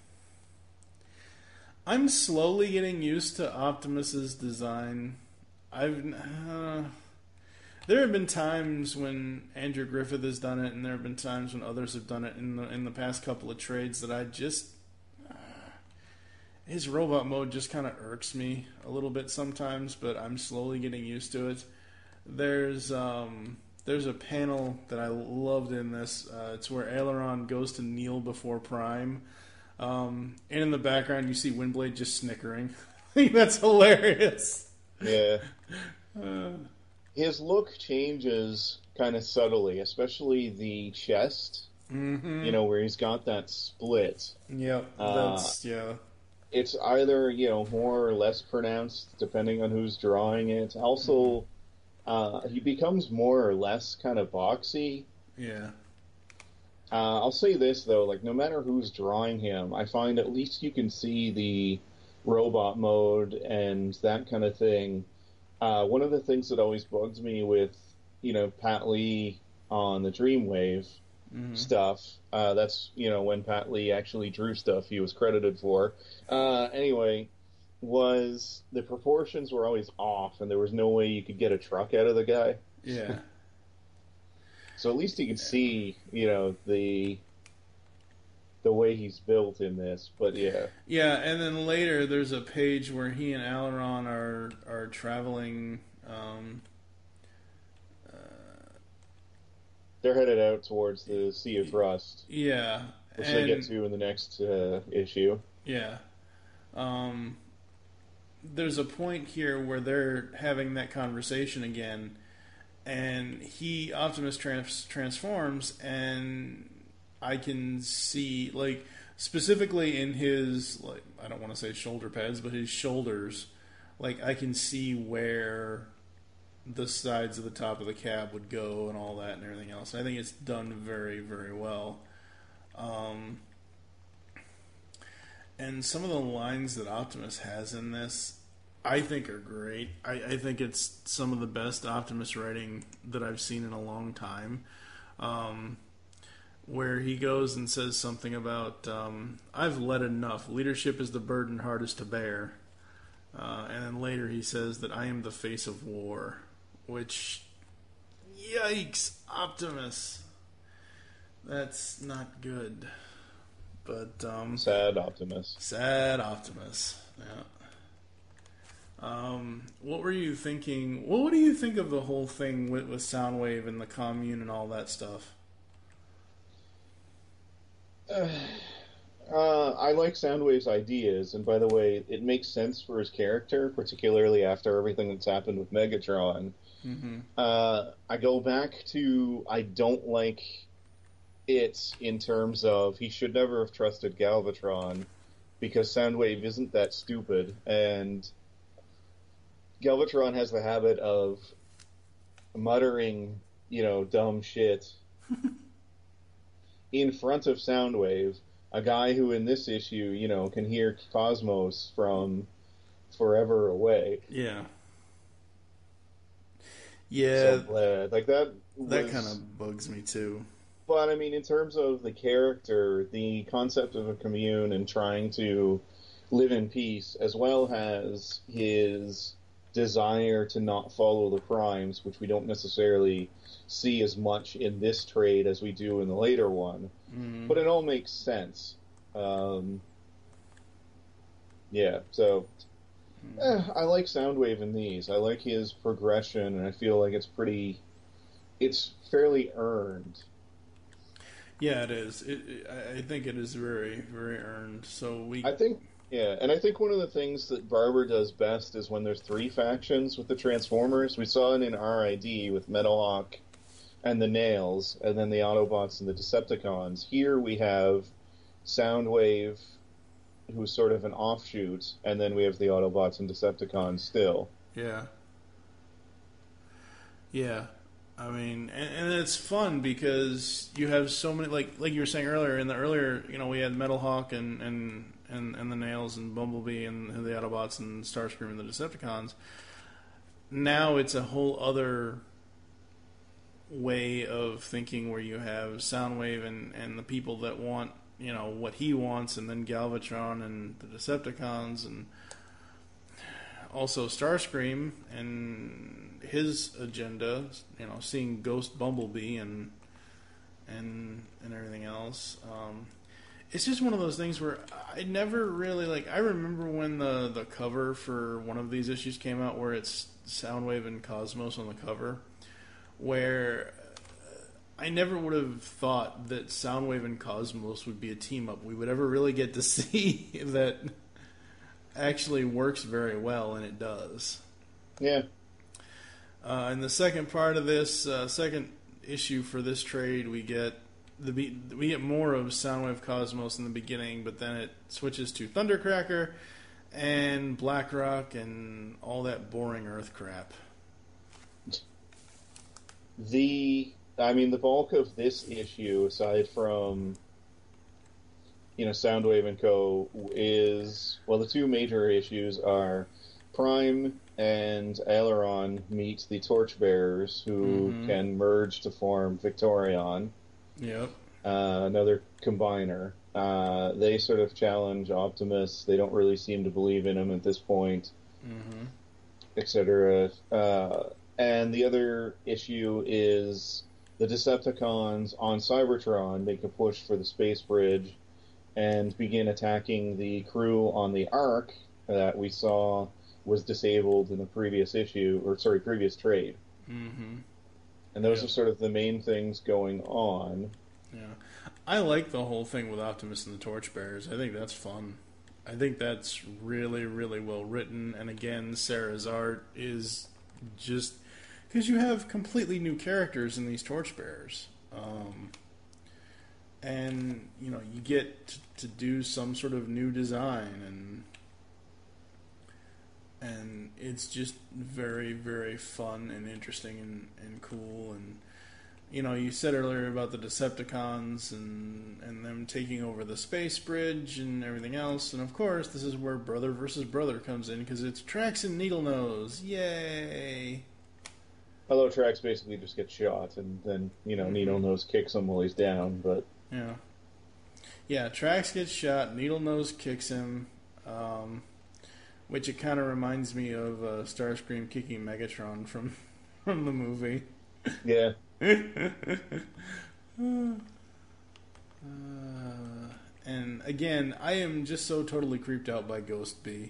I'm slowly getting used to Optimus's design. I've... Uh... There have been times when Andrew Griffith has done it, and there have been times when others have done it in the in the past couple of trades that I just... Uh, his robot mode just kind of irks me a little bit sometimes, but I'm slowly getting used to it. There's um, there's a panel that I loved in this. Uh, it's where Aileron goes to kneel before Prime, um, and in the background you see Windblade just snickering. I think that's hilarious. Yeah. Uh, His look changes kind of subtly, especially the chest, mm-hmm. you know, where he's got that split. Yep, uh, that's, yeah. It's either, you know, more or less pronounced, depending on who's drawing it. Also, uh, he becomes more or less kind of boxy. Yeah. Uh, I'll say this, though, like, no matter who's drawing him, I find at least you can see the robot mode and that kind of thing. Uh, one of the things that always bugs me with, you know, Pat Lee on the Dreamwave mm-hmm. stuff, uh, that's, you know, when Pat Lee actually drew stuff he was credited for, uh, anyway, was the proportions were always off, and there was no way you could get a truck out of the guy. Yeah. So at least you can see, you know, the... the way he's built in this, but yeah. Yeah, and then later there's a page where he and Aileron are are traveling. Um, uh, They're headed out towards the Sea of Rust. Yeah, which and, they get to in the next uh, issue. Yeah. Um, there's a point here where they're having that conversation again, and he Optimus trans- transforms and. I can see, like, specifically in his, like, I don't want to say shoulder pads, but his shoulders, like, I can see where the sides of the top of the cab would go and all that and everything else. I think it's done very, very well. Um, and some of the lines that Optimus has in this, I think are great. I, I think it's some of the best Optimus writing that I've seen in a long time. Um... where he goes and says something about, um, I've led enough. Leadership is the burden hardest to bear. Uh, and then later he says that I am the face of war. Which, yikes, Optimus. That's not good. But, um... Sad Optimus. Sad Optimus, yeah. Um, what were you thinking... Well, what do you think of the whole thing with, with Soundwave and the commune and all that stuff? Uh, uh, I like Soundwave's ideas, and by the way, it makes sense for his character, particularly after everything that's happened with Megatron. Mm-hmm. Uh, I go back to I don't like it in terms of he should never have trusted Galvatron, because Soundwave isn't that stupid, and Galvatron has the habit of muttering, you know, dumb shit in front of Soundwave, a guy who in this issue, you know, can hear Cosmos from forever away. Yeah. Yeah. So, uh, like that was, that kind of bugs me too. But I mean, in terms of the character, the concept of a commune and trying to live in peace, as well as his desire to not follow the Primes, which we don't necessarily see as much in this trade as we do in the later one. Mm. But it all makes sense. Um, Yeah, so eh, I like Soundwave in these. I like his progression, and I feel like it's pretty, it's fairly earned. Yeah, it is. It, it, I I think it is very, very earned. So we, I think, yeah, and I think one of the things that Barber does best is when there's three factions with the Transformers. We saw it in R I D with Metalhawk and the Nails, and then the Autobots and the Decepticons. Here we have Soundwave, who's sort of an offshoot, and then we have the Autobots and Decepticons still. yeah, yeah. I mean, and, and it's fun because you have so many, like like you were saying earlier. In the earlier, you know, we had Metalhawk and and and, and the Nails and Bumblebee and the Autobots and Starscream and the Decepticons. Now it's a whole other way of thinking where you have Soundwave and, and the people that want, you know, what he wants, and then Galvatron and the Decepticons, and also Starscream and his agenda, you know, seeing Ghost Bumblebee and and and everything else. Um, it's just one of those things where I never really, like, I remember when the, the cover for one of these issues came out where it's Soundwave and Cosmos on the cover, where I never would have thought that Soundwave and Cosmos would be a team up we would ever really get to see that actually works very well, and it does. Yeah. Uh, in the second part of this, uh, second issue for this trade, we get the we get more of Soundwave Cosmos in the beginning, but then it switches to Thundercracker and Blackrock and all that boring Earth crap. The, I mean, the bulk of this issue, aside from, you know, Soundwave and Co., is, well, the two major issues are Prime and Aileron meet the Torchbearers, who Mhm. can merge to form Victorion, Yep. uh, another combiner. Uh, they sort of challenge Optimus. They don't really seem to believe in him at this point, Mm-hmm. et cetera. Uh, and the other issue is the Decepticons on Cybertron make a push for the space bridge and begin attacking the crew on the Ark that we saw was disabled in the previous issue, or sorry, previous trade. Mm-hmm. And those Yeah. are sort of the main things going on. Yeah. I like the whole thing with Optimus and the Torchbearers. I think that's fun. I think that's really, really well written. And again, Sarah's art is just because you have completely new characters in these Torchbearers. Um, and, you know, you get to, to do some sort of new design, and and it's just very, very fun and interesting and, and cool. And you know, you said earlier about the Decepticons and and them taking over the space bridge and everything else. And of course, this is where brother versus brother comes in, because it's Trax and Needlenose. Yay! Although Trax basically just gets shot, and then, you know, Needlenose kicks him while he's down, but... Yeah. Yeah, Trax gets shot, Needlenose kicks him, um, which it kind of reminds me of uh, Starscream kicking Megatron from, from the movie. Yeah. uh, and again, I am just so totally creeped out by Ghost B.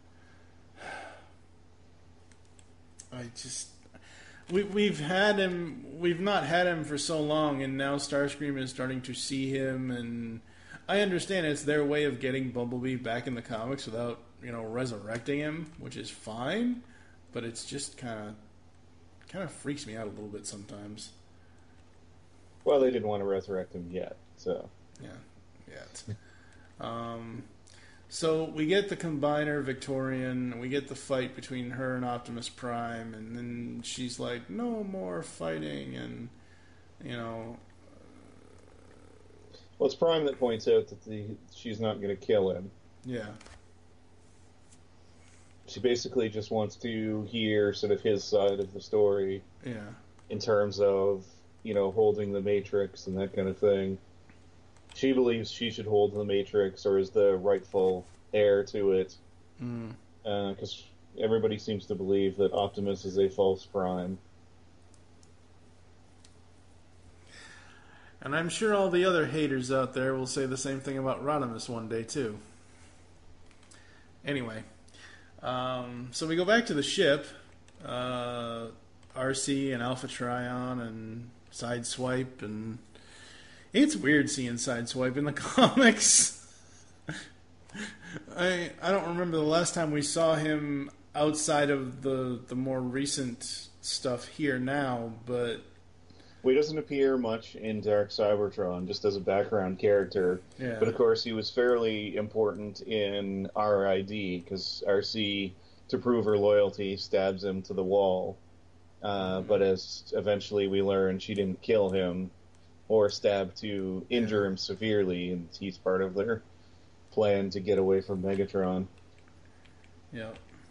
I just we we've had him we've not had him for so long, and now Starscream is starting to see him, and I understand it's their way of getting Bumblebee back in the comics without, you know, resurrecting him, which is fine, but it's just kind of kind of freaks me out a little bit sometimes. Well, they didn't want to resurrect him yet, so... Yeah, yet. um, so we get the Combiner Victorian, we get the fight between her and Optimus Prime, and then she's like, no more fighting, and, you know... Well, it's Prime that points out that the she's not going to kill him. Yeah. She basically just wants to hear sort of his side of the story. Yeah. In terms of, you know, holding the Matrix and that kind of thing. She believes she should hold the Matrix, or is the rightful heir to it. Mm. Because uh, everybody seems to believe that Optimus is a false Prime. And I'm sure all the other haters out there will say the same thing about Rodimus one day, too. Anyway, um, so we go back to the ship. Uh, R C and Alpha Trion and Sideswipe, and it's weird seeing Sideswipe in the comics. I I don't remember the last time we saw him outside of the the more recent stuff here now, but well, he doesn't appear much in Dark Cybertron, just as a background character. yeah. But of course, he was fairly important in R I D because R C, to prove her loyalty, stabs him to the wall. Uh, but as eventually we learn, she didn't kill him or stab to injure him severely, and he's part of their plan to get away from Megatron. Yeah.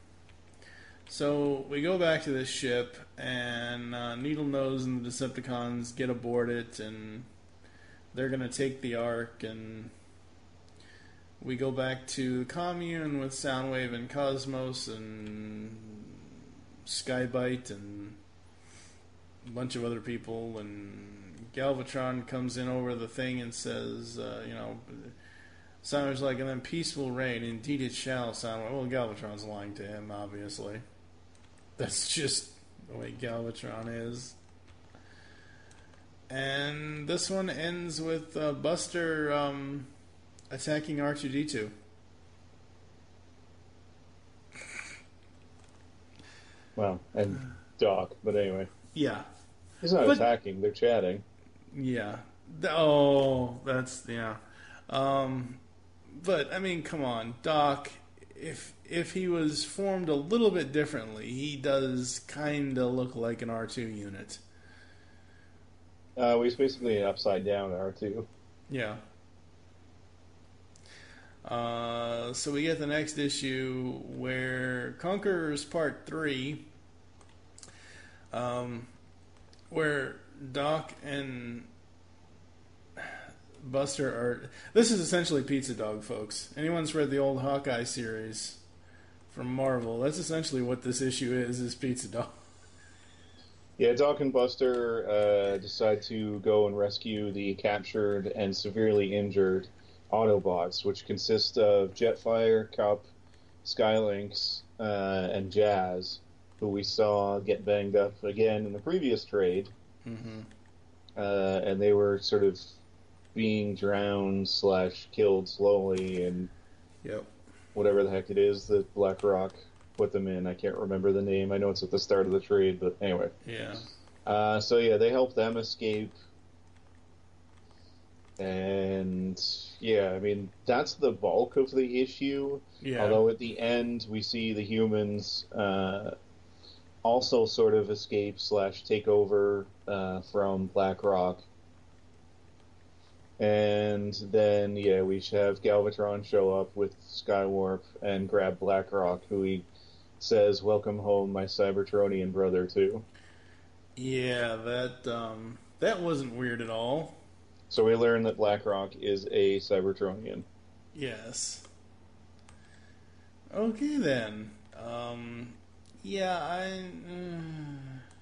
So we go back to this ship, and uh, Needle Nose and the Decepticons get aboard it, and they're going to take the Ark, and we go back to the commune with Soundwave and Cosmos and Skybite and a bunch of other people, and Galvatron comes in over the thing and says, uh, you know, Soundwave's like, and then peace will reign. Indeed it shall, Soundwave. Well, Galvatron's lying to him, obviously. That's just the way Galvatron is. And this one ends with uh, Buster um, attacking R two D two. Well, and Doc, but anyway. Yeah. He's not But- attacking, they're chatting. Yeah. Oh, that's, yeah. Um, but, I mean, come on. Doc, if if he was formed a little bit differently, he does kind of look like an R two unit. Uh, he's basically an upside down R two. Yeah. Uh, so we get the next issue where Conquerors Part three, um, where Doc and Buster are... This is essentially Pizza Dog, folks. Anyone's read the old Hawkeye series from Marvel, that's essentially what this issue is, is Pizza Dog. Yeah, Doc and Buster uh, decide to go and rescue the captured and severely injured Autobots, which consist of Jetfire, Cup, Skylynx, uh, and Jazz, who we saw get banged up again in the previous trade. Mm-hmm. Uh, and they were sort of being drowned slash killed slowly, and Yep. whatever the heck it is that BlackRock put them in. I can't remember the name. I know it's at the start of the trade, but anyway. Yeah. Uh, so yeah, they help them escape. And yeah, I mean, that's the bulk of the issue. Yeah. Although at the end we see the humans uh, also sort of escape slash take over uh, from BlackRock. And then, yeah, we have Galvatron show up with Skywarp and grab BlackRock, who he says, "Welcome home, my Cybertronian brother," too. Yeah, that um, that wasn't weird at all. So we learn that BlackRock is a Cybertronian. Yes. Okay then. Um, yeah, I. Uh,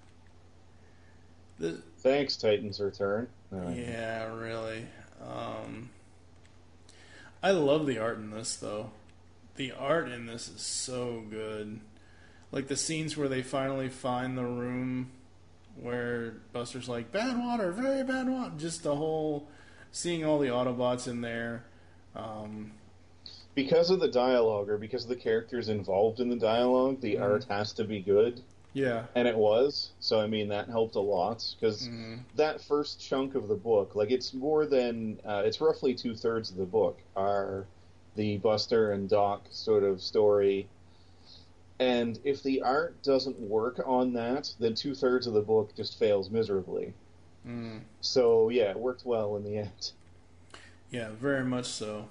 the, Thanks, Titan's Return. Uh, yeah, really. Um, I love the art in this, though. The art in this is so good. Like the scenes where they finally find the room where Buster's like, bad water, very bad water. Just the whole, seeing all the Autobots in there. Um, Because of the dialogue, or because of the characters involved in the dialogue, the Mhm. art has to be good. yeah. And it was. So, I mean, that helped a lot. Because Mhm. that first chunk of the book, like, it's more than, uh, it's roughly two-thirds of the book are the Buster and Doc sort of story. And if the art doesn't work on that, then two-thirds of the book just fails miserably. Mm. So, yeah, it worked well in the end. Yeah, very much so.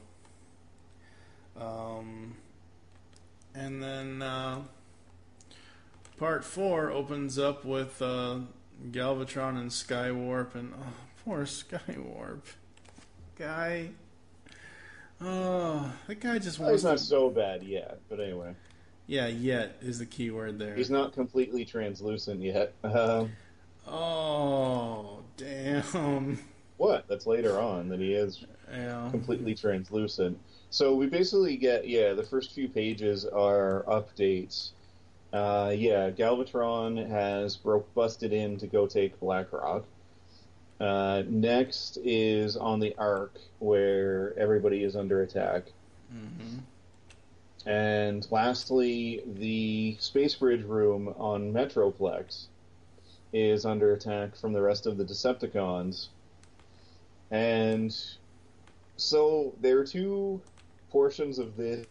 Um, and then uh, part four opens up with uh, Galvatron and Skywarp, and oh, poor Skywarp guy. Oh, that guy just Well, wants he's not to. so bad yet, but anyway. Yeah, yet is the key word there. He's not completely translucent yet. Um, Oh, damn. what? That's later on, that he is Yeah. completely translucent. So we basically get, yeah, the first few pages are updates. Uh, yeah, Galvatron has broke busted in to go take Blackrock. Uh, next is on the Ark, where everybody is under attack. Mm-hmm. And lastly, the Space Bridge room on Metroplex is under attack from the rest of the Decepticons. And so there are two portions of this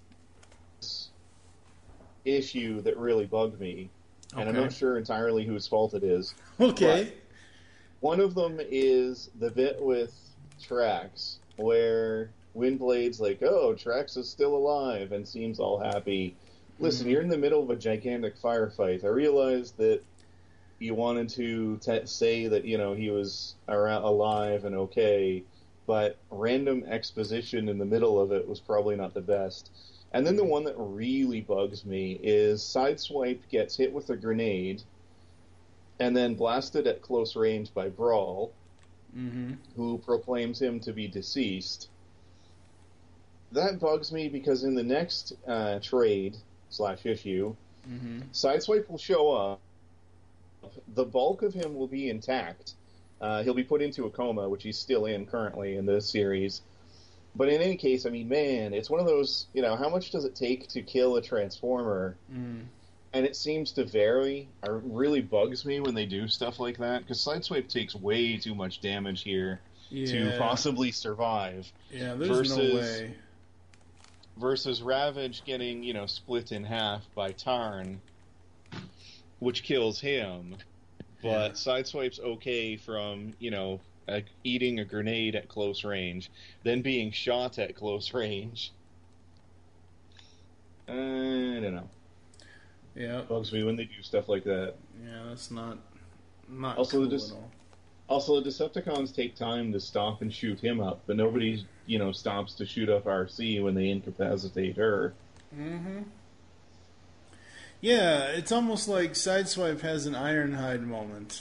issue that really bug me, and I'm Okay. not sure entirely whose fault it is. Okay. One of them is the bit with Trax, where Windblade's like, oh, Trax is still alive, and seems all happy. Listen, Mhm. you're in the middle of a gigantic firefight. I realized that you wanted to te- say that, you know, he was around, alive and okay, but random exposition in the middle of it was probably not the best. And then the one that really bugs me is Sideswipe gets hit with a grenade and then blasted at close range by Brawl, Mm-hmm. who proclaims him to be deceased. That bugs me because in the next uh, trade slash issue, Mm-hmm. Sideswipe will show up. The bulk of him will be intact. Uh, he'll be put into a coma, which he's still in currently in this series. But in any case, I mean, man, it's one of those, you know, how much does it take to kill a Transformer? Mm. And it seems to vary. It really bugs me when they do stuff like that, because Sideswipe takes way too much damage here Yeah. to possibly survive. Yeah, there's versus- no way. Versus Ravage getting, you know, split in half by Tarn, which kills him. But Yeah. Sideswipe's okay from, you know, uh, eating a grenade at close range, then being shot at close range. I don't know. Yeah. Bugs me when they do stuff like that. Yeah, that's not not Also, cool just- at all. Also, the Decepticons take time to stop and shoot him up, but nobody, you know, stops to shoot up R C when they incapacitate her. Mm-hmm. Yeah, it's almost like Sideswipe has an Ironhide moment.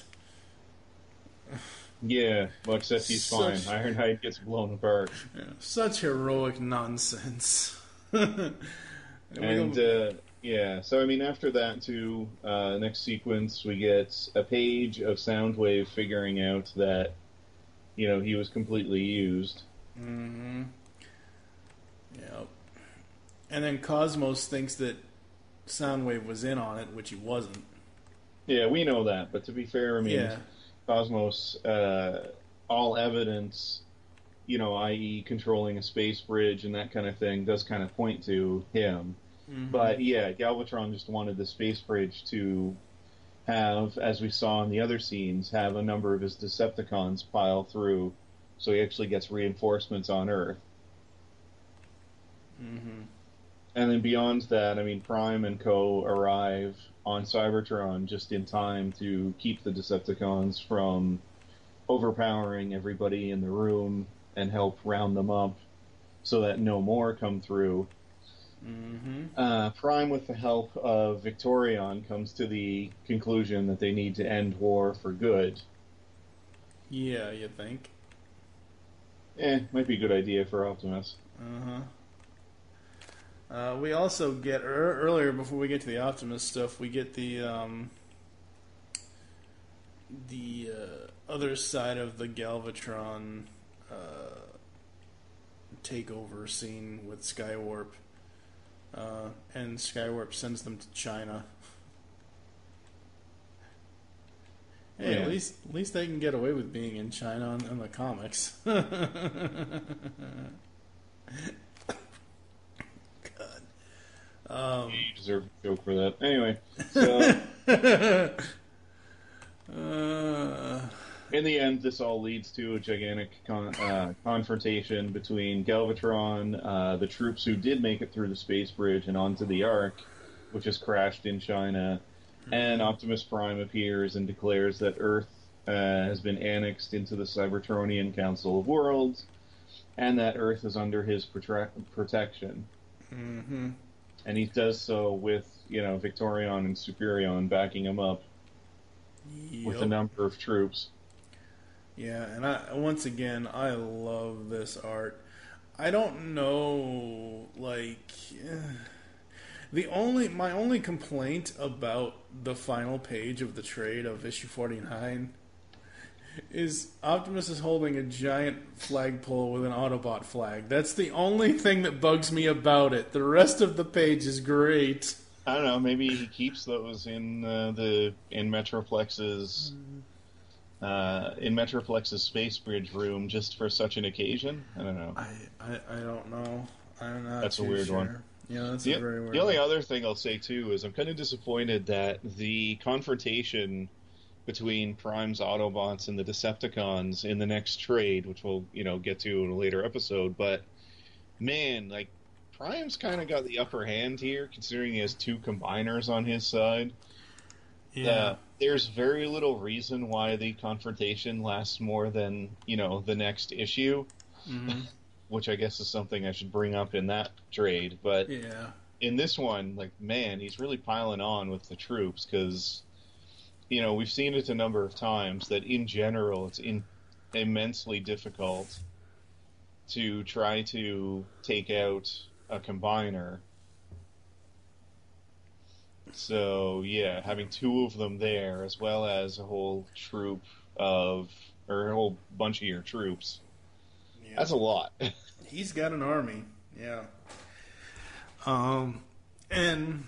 Yeah, well, except he's Such- fine. Ironhide gets blown apart. Yeah, such heroic nonsense. And we And, go- uh, yeah, so I mean, after that, too, uh, next sequence, we get a page of Soundwave figuring out that, you know, he was completely used. Mm-hmm. Yep. And then Cosmos thinks that Soundwave was in on it, which he wasn't. Yeah, we know that, but to be fair, I mean, Yeah. Cosmos, uh, all evidence, you know, that is controlling a space bridge and that kind of thing, does kind of point to him. Mhm. But yeah, Galvatron just wanted the space bridge to have, as we saw in the other scenes, have a number of his Decepticons pile through, so he actually gets reinforcements on Earth. Mhm. And then beyond that, I mean, Prime and Co. arrive on Cybertron just in time to keep the Decepticons from overpowering everybody in the room and help round them up so that no more come through. Mhm. Uh, Prime, with the help of Victorion, comes to the conclusion that they need to end war for good. Yeah, you think? Eh, might be a good idea for Optimus. Uh-huh. Uh, we also get er, earlier before we get to the Optimus stuff, we get the um, the uh, other side of the Galvatron uh, takeover scene with Skywarp, uh, and Skywarp sends them to China. Hey, Yeah. at least at least they can get away with being in China in, in the comics. Um, You deserve a joke for that. Anyway, so uh, in the end, this all leads to a gigantic con- uh, confrontation between Galvatron, uh, the troops who did make it through the space bridge and onto the Ark, which has crashed in China, and Optimus Prime appears and declares that Earth uh, has been annexed into the Cybertronian Council of Worlds, and that Earth is under his protre- protection. mhm. And he does so with, you know, Victorion and Superion backing him up with a Yep. number of troops. Yeah, and I once again, I love this art. I don't know, like, eh, the only my only complaint about the final page of the trade of issue forty-nine is Optimus is holding a giant flagpole with an Autobot flag. That's the only thing that bugs me about it. The rest of the page is great. I don't know. Maybe he keeps those in uh, the in Metroplex's uh, in Metroplex's Space Bridge room just for such an occasion. I don't know. I I, I don't know. I'm not. That's a too weird sure. one. Yeah, that's The, a very weird. the only one. other thing I'll say too is I'm kind of disappointed that the confrontation between Prime's Autobots and the Decepticons in the next trade, which we'll you know get to in a later episode, but man, like Prime's kind of got the upper hand here, considering he has two combiners on his side. Yeah. Uh, there's very little reason why the confrontation lasts more than you know the next issue, Mm-hmm. which I guess is something I should bring up in that trade, but. Yeah. In this one, like, man, he's really piling on with the troops because, you know, we've seen it a number of times that in general it's in, immensely difficult to try to take out a combiner. So, yeah, having two of them there as well as a whole troop of, or a whole bunch of your troops, Yeah. that's a lot. He's got an army, yeah. Um, and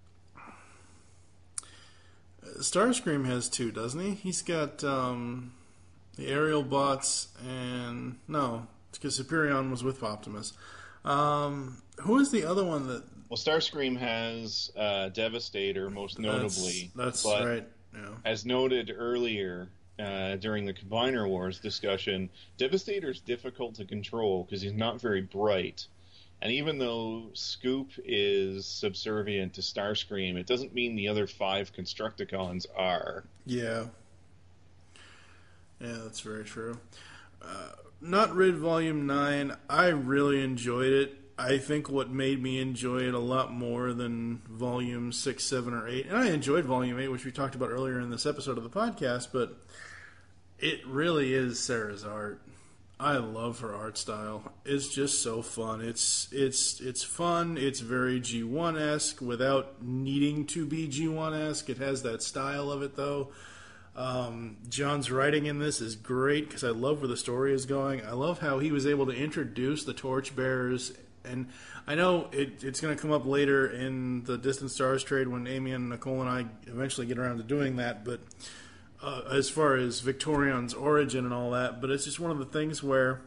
Starscream has two, doesn't he? He's got um, the aerial bots, and no, because Superion was with Optimus. Um, who is the other one that? Well, Starscream has uh, Devastator, most notably. That's, that's but right. Yeah. as noted earlier uh, during the Combiner Wars discussion, Devastator's difficult to control because he's not very bright. And even though Scoop is subservient to Starscream, it doesn't mean the other five Constructicons are. Yeah. Yeah, that's very true. Uh, Not Rid Volume nine, I really enjoyed it. I think what made me enjoy it a lot more than Volume six, seven, or eight, and I enjoyed Volume eight, which we talked about earlier in this episode of the podcast, but it really is Sarah's art. I love her art style. It's just so fun. It's it's it's fun. It's very G one-esque without needing to be G one-esque. It has that style of it, though. Um, John's writing in this is great because I love where the story is going. I love how he was able to introduce the torchbearers. And I know it, it's going to come up later in the Distant Stars trade when Amy and Nicole and I eventually get around to doing that, but uh, as far as Victorion's origin and all that, but it's just one of the things where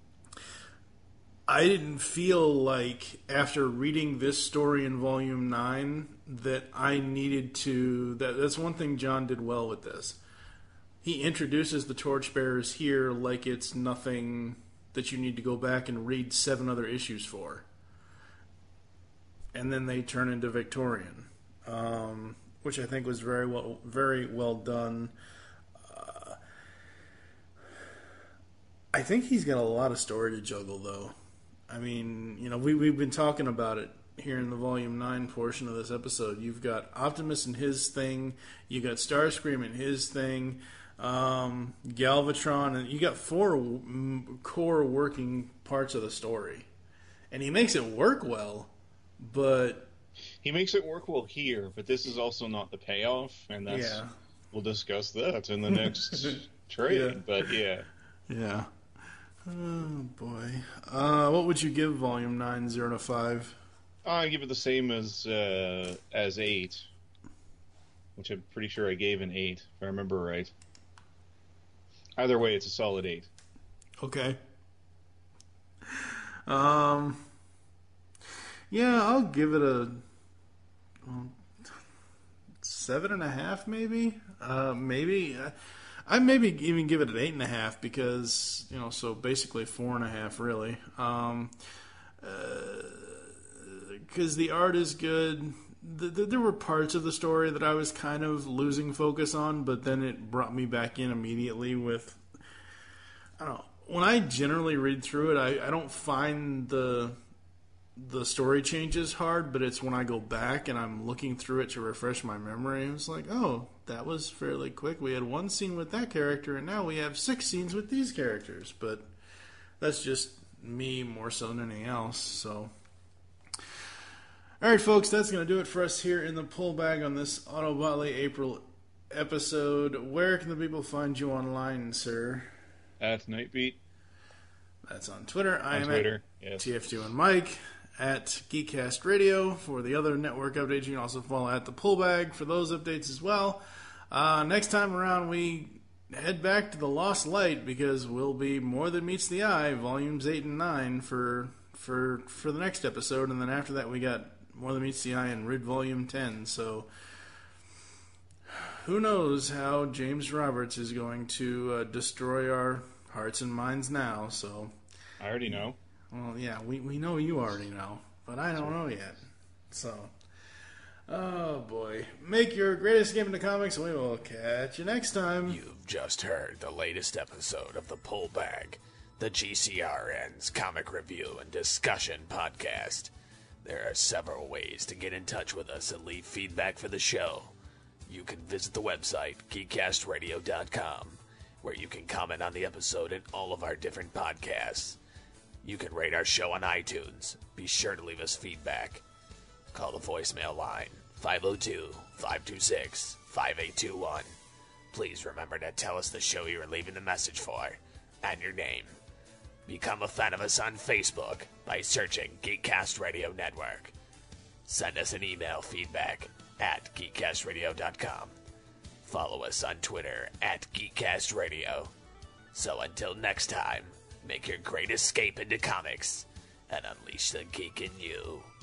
I didn't feel like after reading this story in Volume nine that I needed to... That, that's one thing John did well with this. He introduces the torchbearers here like it's nothing that you need to go back and read seven other issues for. And then they turn into Victorian, um, which I think was very well, very well done. Uh, I think he's got a lot of story to juggle, though. I mean, you know, we, we've been talking about it here in the Volume nine portion of this episode. You've got Optimus and his thing. You got Starscream and his thing. Um, Galvatron, and you got four m- core working parts of the story, and he makes it work well. But He makes it work well here, but this is also not the payoff, and that's yeah, we'll discuss that in the next trade. Yeah. But yeah, yeah. Oh boy, uh, what would you give Volume nine, zero to five? I give it the same as uh, as eight, which I'm pretty sure I gave an eight, if I remember right. Either way, it's a solid eight. Okay. Um. Yeah, I'll give it a um, seven and a half, maybe. Uh, maybe uh, I maybe even give it an eight and a half because you know, so basically four and a half, really. Um, because uh, the art is good. The, the, there were parts of the story that I was kind of losing focus on, but then it brought me back in immediately with, I don't know, when I generally read through it, I, I don't find the the story changes hard, but it's when I go back and I'm looking through it to refresh my memory, it's like, oh, that was fairly quick. We had one scene with that character, and now we have six scenes with these characters. But that's just me more so than anything else. So, all right, folks, that's going to do it for us here in the pull bag on this Autobotly April episode. Where can the people find you online, sir? At Nightbeat. That's on Twitter. I On am Twitter, at yes. T F two and Mike. At Geekcast Radio for the other network updates. You can also follow at the Pullbag for those updates as well. Uh, next time around, we head back to the Lost Light because we'll be More Than Meets the Eye, volumes eight and nine for for for the next episode, and then after that we got More Than Meets the Eye and Rid Volume ten. So who knows how James Roberts is going to uh, destroy our hearts and minds now? So I already know. Well, yeah, we, we know you already know, but I don't know yet. So, oh boy. Make your greatest game in the comics, and we will catch you next time. You've just heard the latest episode of the Pull Bag, the G C R N's comic review and discussion podcast. There are several ways to get in touch with us and leave feedback for the show. You can visit the website, geek cast radio dot com, where you can comment on the episode and all of our different podcasts. You can rate our show on iTunes. Be sure to leave us feedback. Call the voicemail line, five oh two, five two six, five eight two one. Please remember to tell us the show you are leaving the message for, and your name. Become a fan of us on Facebook by searching Geekcast Radio Network. Send us an email feedback at geek cast radio dot com. Follow us on Twitter at Geekcast Radio. So until next time, make your great escape into comics and unleash the geek in you.